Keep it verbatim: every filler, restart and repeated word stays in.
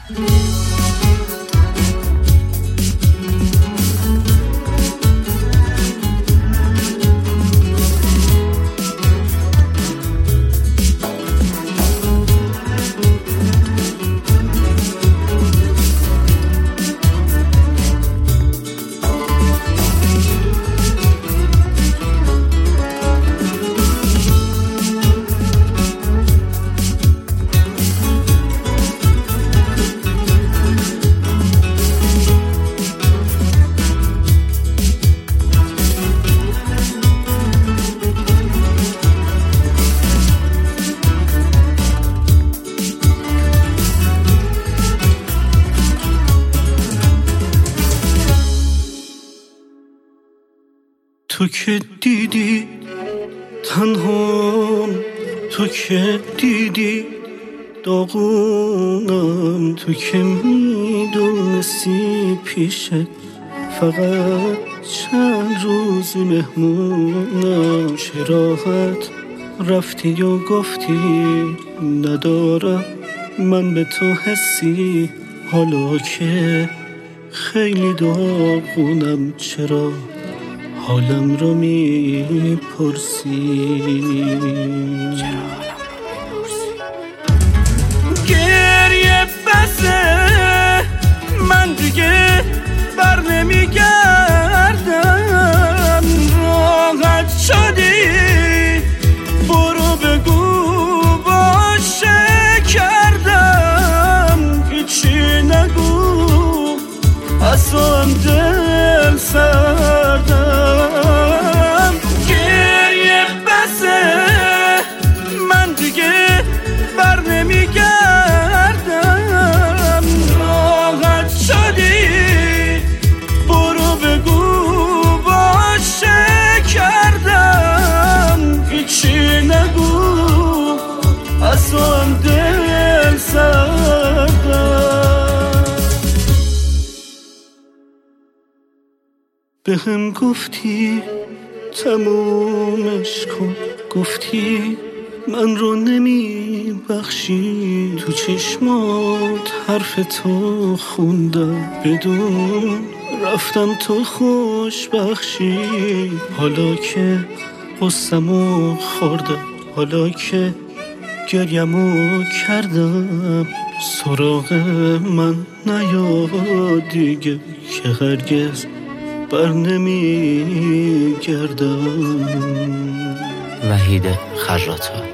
تو که دیدی تنهام، تو که دیدی داغونم، تو که میدونستی پیشت فقط چند روز مهمونم، چه راحت رفتی و گفتی ندارم من به تو حسی، حالا که خیلی داغونم چرا حالم رو میپرسی؟ گریه بسه من دیگه بر نمیگردم، راحت شدی برو بگو باشه کردم، هیچی نگو اصلا دل سردم. گریه بسه من دیگه بر نمیگردم، راحت شدی برو بگو باشه کردم، هیچی نگو اصلا دل سردم. به هم گفتی تمومش کن، گفتی من رو نمی بخشی، تو چشمات حرف تو خوندم بدون رفتم تو خوش بخشی، حالا که قصمو خوردم، حالا که گریمو کردم، سراغ من نیا دیگه که هرگز بر نمی گردم. وحید خراتا.